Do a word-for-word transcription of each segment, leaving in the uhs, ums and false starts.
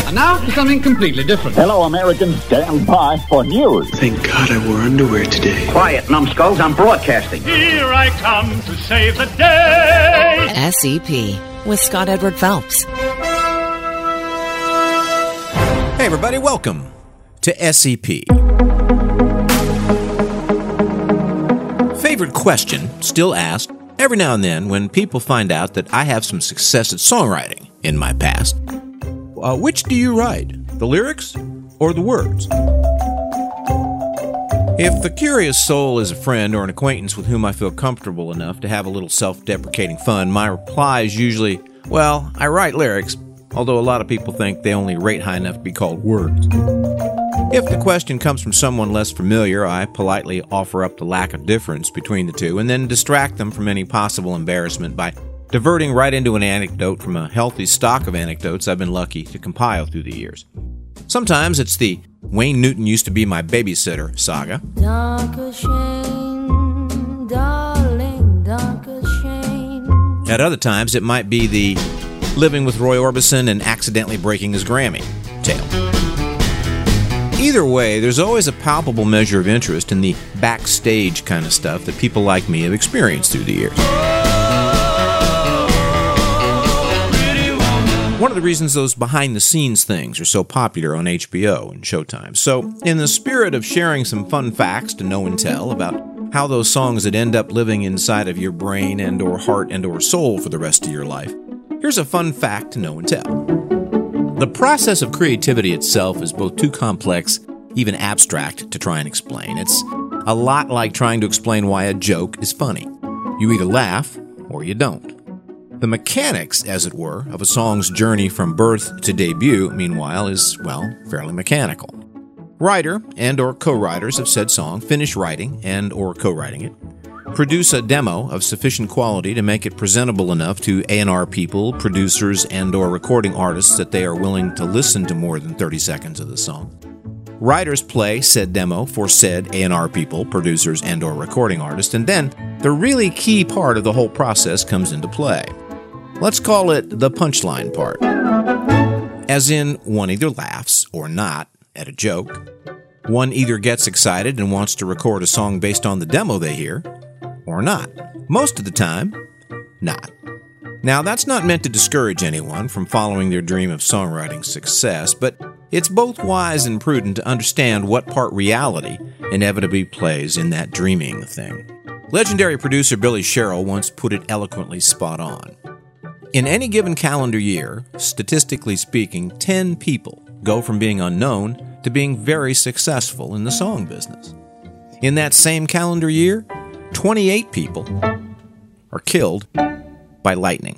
And now for something completely different. Hello, Americans. Stand by for news. Thank God I wore underwear today. Quiet, numbskulls. I'm broadcasting. Here I come to save the day. S E P with Scott Edward Phelps. Hey, everybody. Welcome to S E P. Favorite question, still asked every now and then when people find out that I have some success at songwriting in my past. Uh, which do you write, the lyrics or the words? If the curious soul is a friend or an acquaintance with whom I feel comfortable enough to have a little self-deprecating fun, my reply is usually, well, I write lyrics, although a lot of people think they only rate high enough to be called words. If the question comes from someone less familiar, I politely offer up the lack of difference between the two and then distract them from any possible embarrassment by diverting right into an anecdote from a healthy stock of anecdotes I've been lucky to compile through the years. Sometimes it's the Wayne Newton used to be my babysitter saga. Danke schön, darling, danke schön. At other times, it might be the living with Roy Orbison and accidentally breaking his Grammy tale. Either way, there's always a palpable measure of interest in the backstage kind of stuff that people like me have experienced through the years. One of the reasons those behind-the-scenes things are so popular on H B O and Showtime. So, in the spirit of sharing some fun facts to know and tell about how those songs that end up living inside of your brain and or heart and or soul for the rest of your life, here's a fun fact to know and tell. The process of creativity itself is both too complex, even abstract, to try and explain. It's a lot like trying to explain why a joke is funny. You either laugh or you don't. The mechanics, as it were, of a song's journey from birth to debut, meanwhile, is, well, fairly mechanical. Writer and or co-writers of said song finish writing and or co-writing it, produce a demo of sufficient quality to make it presentable enough to A and R people, producers, and or recording artists that they are willing to listen to more than thirty seconds of the song. Writers play said demo for said A and R people, producers, and or recording artists, and then the really key part of the whole process comes into play. Let's call it the punchline part. As in, one either laughs or not at a joke. One either gets excited and wants to record a song based on the demo they hear, or not. Most of the time, not. Now, that's not meant to discourage anyone from following their dream of songwriting success, but it's both wise and prudent to understand what part reality inevitably plays in that dreaming thing. Legendary producer Billy Sherrill once put it eloquently spot on. In any given calendar year, statistically speaking, ten people go from being unknown to being very successful in the song business. In that same calendar year, twenty-eight people are killed by lightning.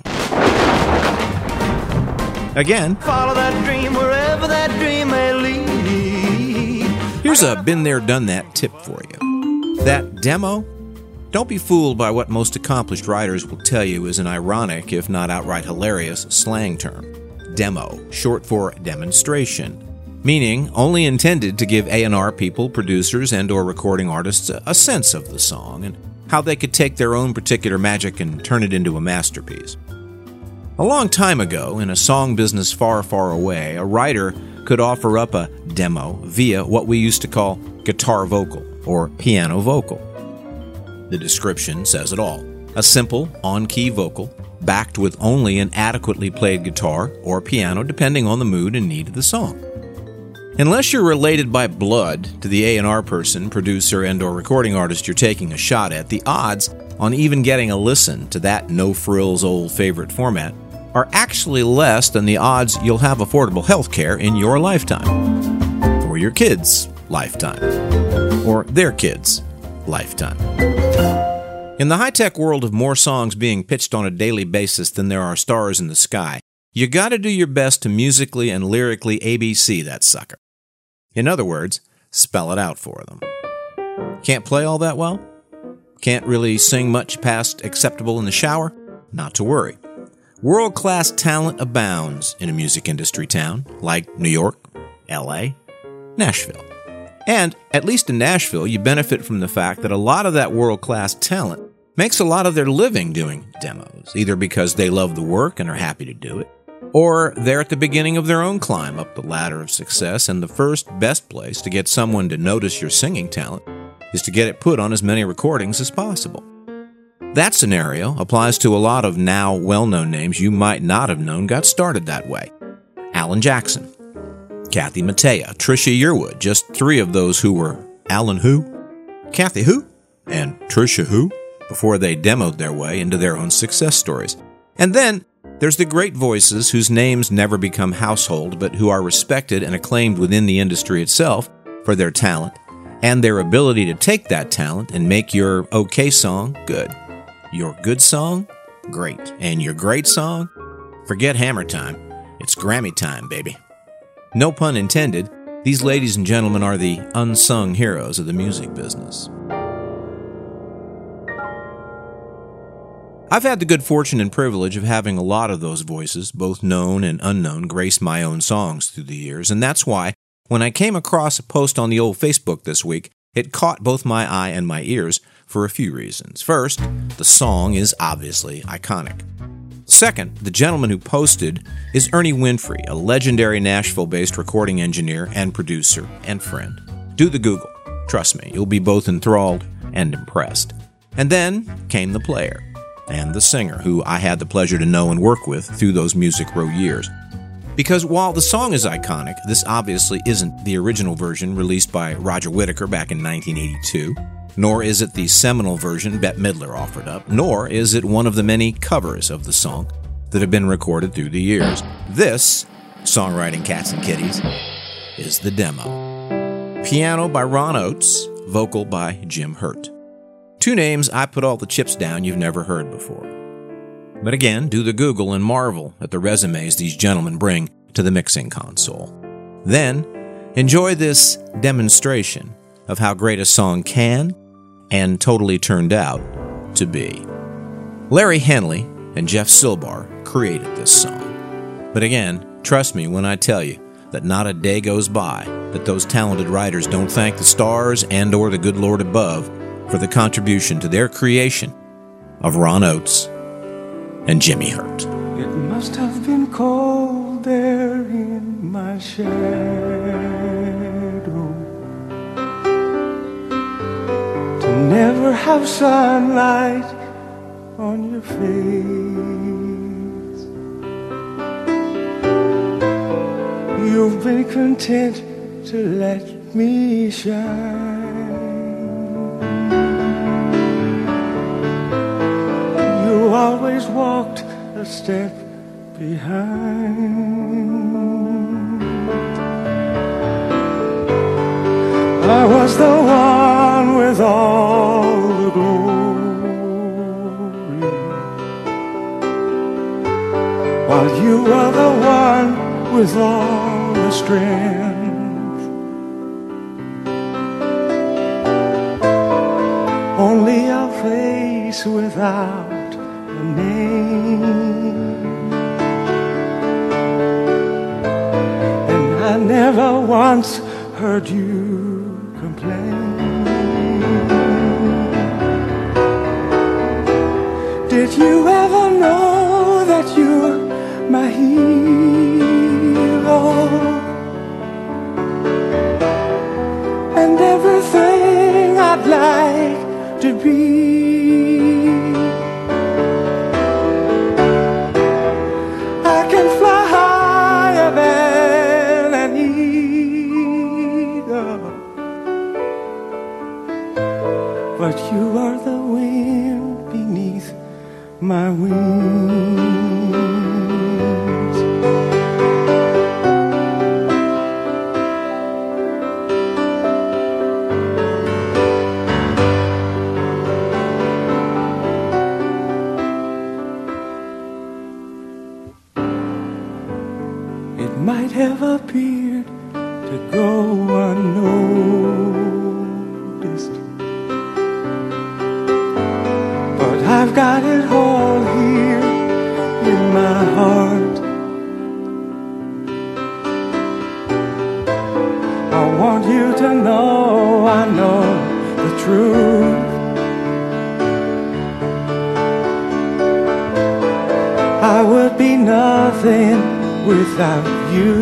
Again, follow that dream wherever that dream may lead. Here's a been there, done that tip for you. That demo, don't be fooled by what most accomplished writers will tell you is an ironic, if not outright hilarious, slang term. Demo, short for demonstration, meaning only intended to give A and R people, producers, and or recording artists a sense of the song and how they could take their own particular magic and turn it into a masterpiece. A long time ago, in a song business far, far away, a writer could offer up a demo via what we used to call guitar vocal or piano vocal. The description says it all. A simple, on-key vocal, backed with only an adequately played guitar or piano depending on the mood and need of the song. Unless you're related by blood to the A and R person, producer, and or recording artist you're taking a shot at, the odds on even getting a listen to that no-frills old favorite format are actually less than the odds you'll have affordable health care in your lifetime, or your kids' lifetime, or their kids' lifetime. In the high-tech world of more songs being pitched on a daily basis than there are stars in the sky, you gotta do your best to musically and lyrically A B C that sucker. In other words, spell it out for them. Can't play all that well? Can't really sing much past acceptable in the shower? Not to worry. World-class talent abounds in a music industry town like New York, L A, Nashville. And, at least in Nashville, you benefit from the fact that a lot of that world-class talent makes a lot of their living doing demos, either because they love the work and are happy to do it, Or they're at the beginning of their own climb up the ladder of success, and the first best place to get someone to notice your singing talent is to get it put on as many recordings as possible. That scenario applies to a lot of now well-known names you might not have known got started that way. Alan Jackson, Kathy Mattea, Trisha Yearwood, just three of those who were Alan who, Kathy who, and Trisha who, before they demoed their way into their own success stories. And then there's the great voices whose names never become household, but who are respected and acclaimed within the industry itself for their talent and their ability to take that talent and make your okay song good. Your good song, great. And your great song, forget Hammer time. It's Grammy time, baby. No pun intended, these ladies and gentlemen are the unsung heroes of the music business. I've had the good fortune and privilege of having a lot of those voices, both known and unknown, grace my own songs through the years, and that's why, when I came across a post on the old Facebook this week, it caught both my eye and my ears for a few reasons. First, the song is obviously iconic. Second, the gentleman who posted is Ernie Winfrey, a legendary Nashville-based recording engineer and producer and friend. Do the Google. Trust me, you'll be both enthralled and impressed. And then came the player and the singer, who I had the pleasure to know and work with through those Music Row years. Because while the song is iconic, this obviously isn't the original version released by Roger Whittaker back in nineteen eighty-two, nor is it the seminal version Bette Midler offered up, nor is it one of the many covers of the song that have been recorded through the years. This, Songwriting Cats and Kitties, is the demo. Piano by Ron Oates, vocal by Jim Hurt. Two names I put all the chips down you've never heard before. But again, do the Google and marvel at the resumes these gentlemen bring to the mixing console. Then, enjoy this demonstration of how great a song can and totally turned out to be. Larry Henley and Jeff Silbar created this song. But again, trust me when I tell you that not a day goes by that those talented writers don't thank the stars and or the good Lord above for the contribution to their creation of Ron Oates and Jimmy Hurt. It must have been cold there in my shadow to never have sunlight on your face. You've been content to let me shine. You always walked a step behind. I was the one with all the glory, while you were the one with all the strength. Only a face without a name, and I never once heard you complain. Did you ever know that you're my hero and everything I'd like to be? But you are the wind beneath my wings. It might have appeared to go unnoticed, but I've got it all here in my heart. I want you to know I know the truth. I would be nothing without you.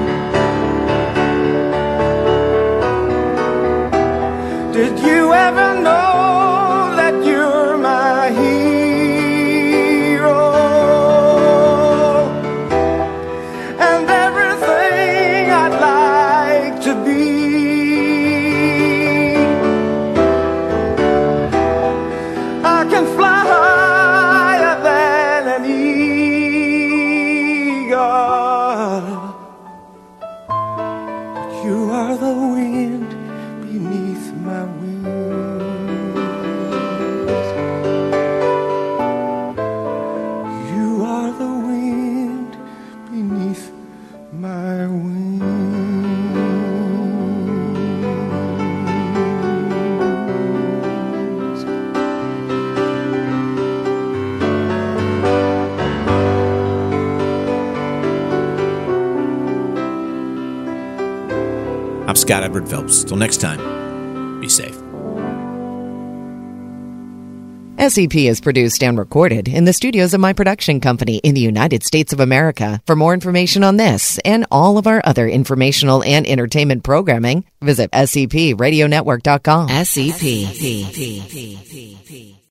Did you ever know that you're my hero and everything I'd like to be? I can fly higher than an eagle, but you are the wind beneath my wings. You are the wind beneath my wings. I'm Scott Edward Phelps. Till next time, be safe. S E P is produced and recorded in the studios of my production company in the United States of America. For more information on this and all of our other informational and entertainment programming, visit S E P radio network dot com. S E P